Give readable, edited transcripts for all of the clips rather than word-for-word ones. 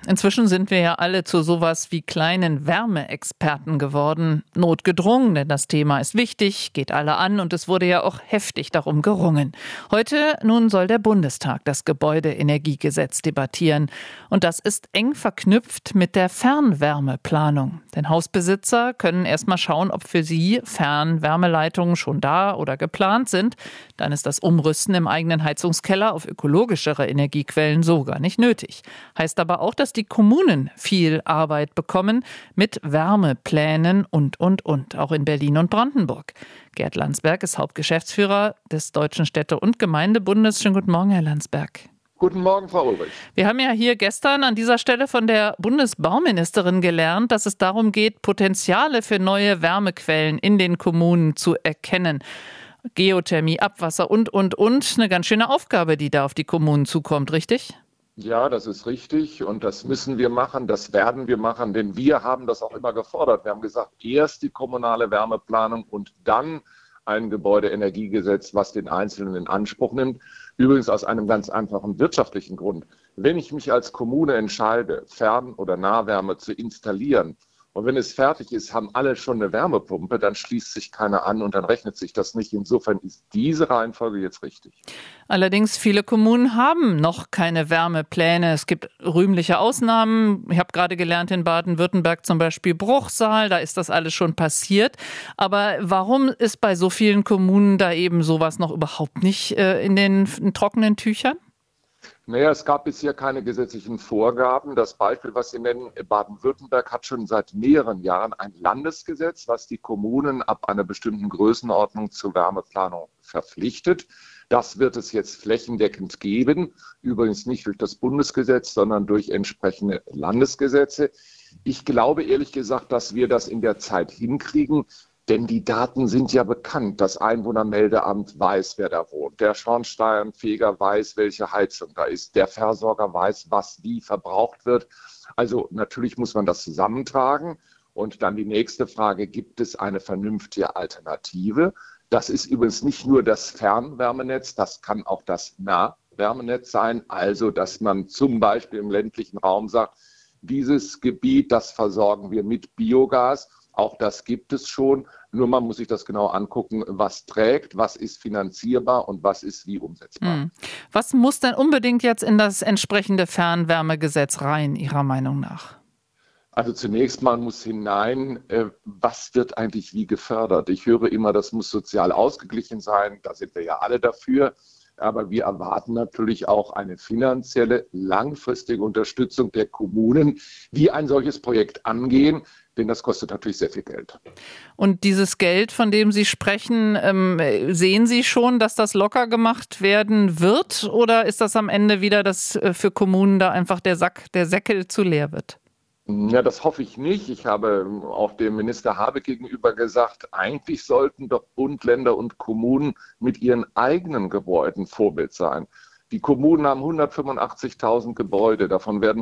Inzwischen sind wir ja alle zu sowas wie kleinen Wärmeexperten geworden. Notgedrungen, denn das Thema ist wichtig, geht alle an und es wurde ja auch heftig darum gerungen. Heute nun soll der Bundestag das Gebäudeenergiegesetz debattieren. Und das ist eng verknüpft mit der Fernwärmeplanung. Denn Hausbesitzer können erst mal schauen, ob für sie Fernwärmeleitungen schon da oder geplant sind. Dann ist das Umrüsten im eigenen Heizungskeller auf ökologischere Energiequellen so gar nicht nötig. Heißt aber auch, dass die Kommunen viel Arbeit bekommen mit Wärmeplänen und. Auch in Berlin und Brandenburg. Gerd Landsberg ist Hauptgeschäftsführer des Deutschen Städte- und Gemeindebundes. Schönen guten Morgen, Herr Landsberg. Guten Morgen, Frau Ulrich. Wir haben ja hier gestern an dieser Stelle von der Bundesbauministerin gelernt, dass es darum geht, Potenziale für neue Wärmequellen in den Kommunen zu erkennen. Geothermie, Abwasser und. Eine ganz schöne Aufgabe, die da auf die Kommunen zukommt, richtig? Ja, das ist richtig und das müssen wir machen, das werden wir machen, denn wir haben das auch immer gefordert. Wir haben gesagt, erst die kommunale Wärmeplanung und dann ein Gebäudeenergiegesetz, was den Einzelnen in Anspruch nimmt. Übrigens aus einem ganz einfachen wirtschaftlichen Grund. Wenn ich mich als Kommune entscheide, Fern- oder Nahwärme zu installieren, und wenn es fertig ist, haben alle schon eine Wärmepumpe, dann schließt sich keiner an und dann rechnet sich das nicht. Insofern ist diese Reihenfolge jetzt richtig. Allerdings, viele Kommunen haben noch keine Wärmepläne. Es gibt rühmliche Ausnahmen. Ich habe gerade gelernt, in Baden-Württemberg zum Beispiel Bruchsal, da ist das alles schon passiert. Aber warum ist bei so vielen Kommunen da eben sowas noch überhaupt nicht in den trockenen Tüchern? Naja, es gab bisher keine gesetzlichen Vorgaben. Das Beispiel, was Sie nennen, Baden-Württemberg hat schon seit mehreren Jahren ein Landesgesetz, was die Kommunen ab einer bestimmten Größenordnung zur Wärmeplanung verpflichtet. Das wird es jetzt flächendeckend geben. Übrigens nicht durch das Bundesgesetz, sondern durch entsprechende Landesgesetze. Ich glaube ehrlich gesagt, dass wir das in der Zeit hinkriegen. Denn die Daten sind ja bekannt. Das Einwohnermeldeamt weiß, wer da wohnt. Der Schornsteinfeger weiß, welche Heizung da ist. Der Versorger weiß, was wie verbraucht wird. Also natürlich muss man das zusammentragen. Und dann die nächste Frage, gibt es eine vernünftige Alternative? Das ist übrigens nicht nur das Fernwärmenetz, das kann auch das Nahwärmenetz sein. Also, dass man zum Beispiel im ländlichen Raum sagt, dieses Gebiet, das versorgen wir mit Biogas. Auch das gibt es schon, nur man muss sich das genau angucken, was trägt, was ist finanzierbar und was ist wie umsetzbar. Was muss denn unbedingt jetzt in das entsprechende Fernwärmegesetz rein, Ihrer Meinung nach? Also zunächst mal muss hinein, was wird eigentlich wie gefördert? Ich höre immer, das muss sozial ausgeglichen sein, da sind wir ja alle dafür. Aber wir erwarten natürlich auch eine finanzielle, langfristige Unterstützung der Kommunen, die ein solches Projekt angehen, denn das kostet natürlich sehr viel Geld. Und dieses Geld, von dem Sie sprechen, sehen Sie schon, dass das locker gemacht werden wird? Oder ist das am Ende wieder, dass für Kommunen da einfach der Säckel zu leer wird? Ja, das hoffe ich nicht. Ich habe auch dem Minister Habeck gegenüber gesagt, eigentlich sollten doch Bund, Länder und Kommunen mit ihren eigenen Gebäuden Vorbild sein. Die Kommunen haben 185.000 Gebäude, davon werden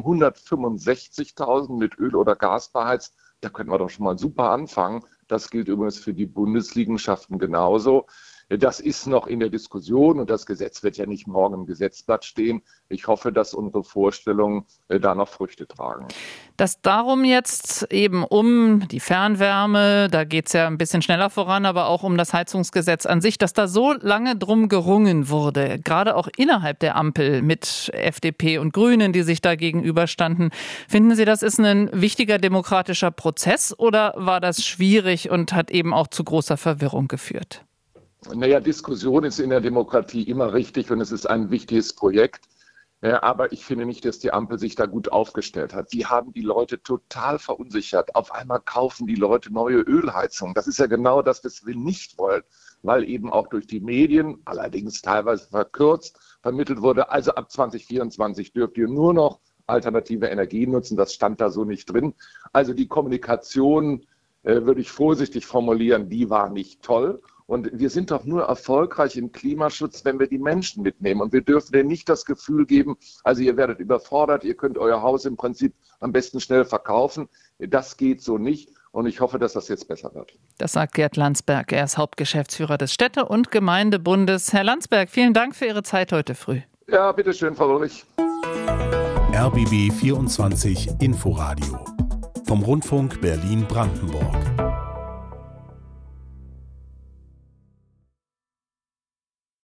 165.000 mit Öl oder Gas beheizt. Da könnten wir doch schon mal super anfangen. Das gilt übrigens für die Bundesliegenschaften genauso. Das ist noch in der Diskussion und das Gesetz wird ja nicht morgen im Gesetzblatt stehen. Ich hoffe, dass unsere Vorstellungen da noch Früchte tragen. Dass darum jetzt eben um die Fernwärme, da geht es ja ein bisschen schneller voran, aber auch um das Heizungsgesetz an sich, dass da so lange drum gerungen wurde, gerade auch innerhalb der Ampel mit FDP und Grünen, die sich da gegenüberstanden. Finden Sie, das ist ein wichtiger demokratischer Prozess oder war das schwierig und hat eben auch zu großer Verwirrung geführt? Naja, Diskussion ist in der Demokratie immer richtig und es ist ein wichtiges Projekt. Aber ich finde nicht, dass die Ampel sich da gut aufgestellt hat. Die haben die Leute total verunsichert. Auf einmal kaufen die Leute neue Ölheizungen. Das ist ja genau das, was wir nicht wollen, weil eben auch durch die Medien, allerdings teilweise verkürzt, vermittelt wurde, also ab 2024 dürft ihr nur noch alternative Energien nutzen. Das stand da so nicht drin. Also die Kommunikation, würde ich vorsichtig formulieren, die war nicht toll. Und wir sind doch nur erfolgreich im Klimaschutz, wenn wir die Menschen mitnehmen. Und wir dürfen denen nicht das Gefühl geben, also ihr werdet überfordert, ihr könnt euer Haus im Prinzip am besten schnell verkaufen. Das geht so nicht. Und ich hoffe, dass das jetzt besser wird. Das sagt Gerd Landsberg. Er ist Hauptgeschäftsführer des Städte- und Gemeindebundes. Herr Landsberg, vielen Dank für Ihre Zeit heute früh. Ja, bitteschön, Frau Ulrich. RBB 24 Inforadio vom Rundfunk Berlin-Brandenburg.